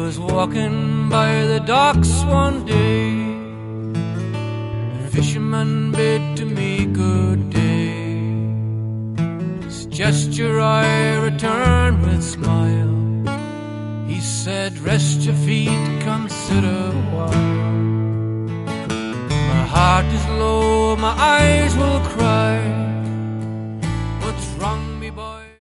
was walking by the docks one day. The fisherman bid to me good day. His gesture I returned with smile. He said, rest your feet, come sit a while. My heart is low, my eyes